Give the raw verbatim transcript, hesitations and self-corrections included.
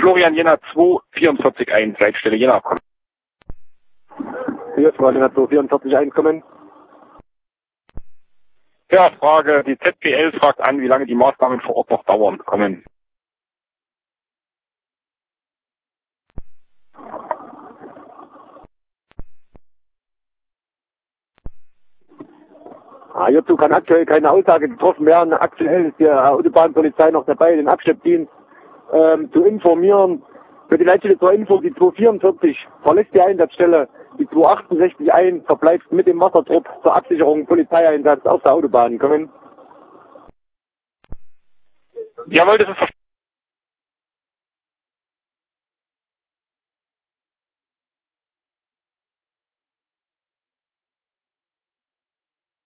Florian Jena zwei vierundvierzig eins, Leitstelle Jena, kommen. Hier ist Florian Jena zwei vierundvierzig eins, kommen. Ja, Frage, die Z P L fragt an, wie lange die Maßnahmen vor Ort noch dauern, kommen. Ah, hierzu kann aktuell keine Aussage getroffen werden. Aktuell ist die Autobahnpolizei noch dabei, den Abschleppdienst ähm, zu informieren. Für die Leitstelle zur Info, die zwei vierundvierzig verlässt die Einsatzstelle, die zwei achtundsechzig eins verbleibt mit dem Wassertrupp zur Absicherung Polizeieinsatz auf der Autobahn. Kommen. Jawohl, das ist